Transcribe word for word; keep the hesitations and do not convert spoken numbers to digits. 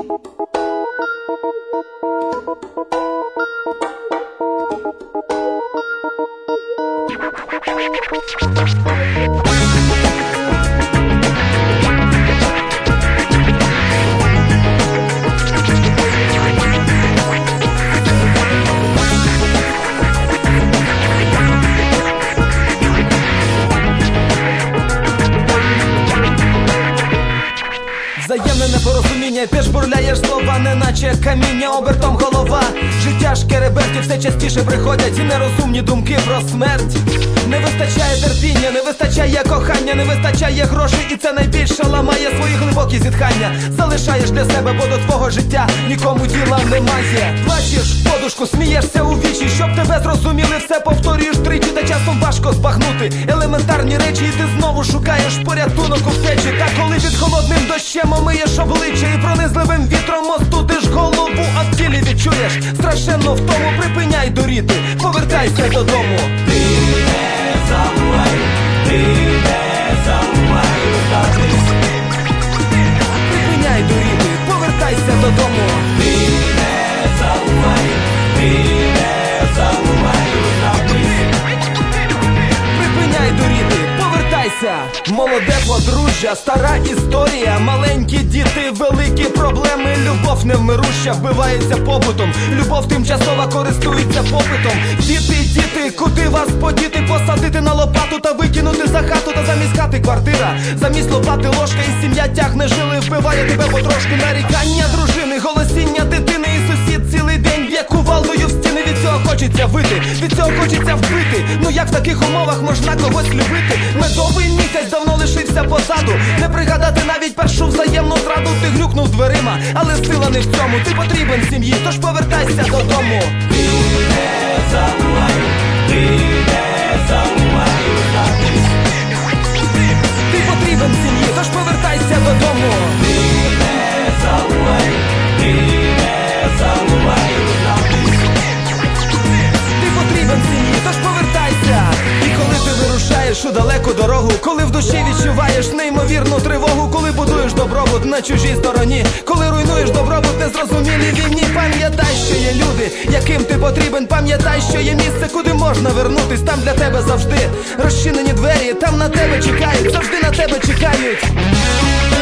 Взаємне непорозуміння, ти ж бурляєш слова, неначе каміння, обертом голова. Життя шкеребертів все частіше приходять нерозумні думки про смерть. Не вистачає терпіння, не вистачає кохання, не вистачає грошей, і це найбільше ламає свої глибокі зітхання. Залишаєш для себе, бо до твого життя нікому діла немає. Плачеш в подушку, смієшся у вічі, щоб тебе зрозуміли, все повторюєш тричі, та часом важко збагнути елементарні речі, і ти знову шукаєш порятунок у втечі. Та коли під холодним дощем омиєш обличчя і пронизливим вітром остудиш голову, а в тілі відчуєш страшенно втому, припиняй дуріти, повертайся додому. Ти не забувай, ти не забувай здатись. Припиняй дуріти, повертайся додому. Ти не забувай, ти не забувай здатись. Припиняй дуріти, повертайся. Молоде подружжя, стара історія, маленькі діти, великі проблеми. Любов невмируща, вбивається побутом, любов тимчасова, користується попитом. Діти, діти, куди вас подіти? Посадити на лопату та викинути за хату, та замість хати квартира, замість лопати ложка, і сім'я тягне жили, вбиває тебе потрошки. Нарікання дружини, голосіння дитини, і сусід цілий день б'є кувалдою в стіни. Від цього хочеться вити, від цього хочеться вбити. Ну як в таких умовах можна когось любити? Медовий місяць давно лишився позаду, не пригадати навіть першу взаємну зраду. Ти грюкнув дверима, але сила не в цьому, ти потрібен сім'ї, тож повертайся додому. Ти не забувай, ти не забувай здатись. Ти потрібен сім'ї, тож повертайся додому. Ти не забувай, ти не забувай здатись. Ти потрібен сім'ї, тож повертайся. І коли ти вирушаєш у далеку дорогу, коли в душі відчуваєш неймовірну тривогу, коли будуєш добробут на чужій стороні, коли руйнуєш добробут незрозумілій війні, пам'ятай, що є люди, яким ти потрібен. Пам'ятай, що є місце, куди можна вернутись. Там для тебе завжди розчинені двері, там на тебе чекають, завжди на тебе чекають.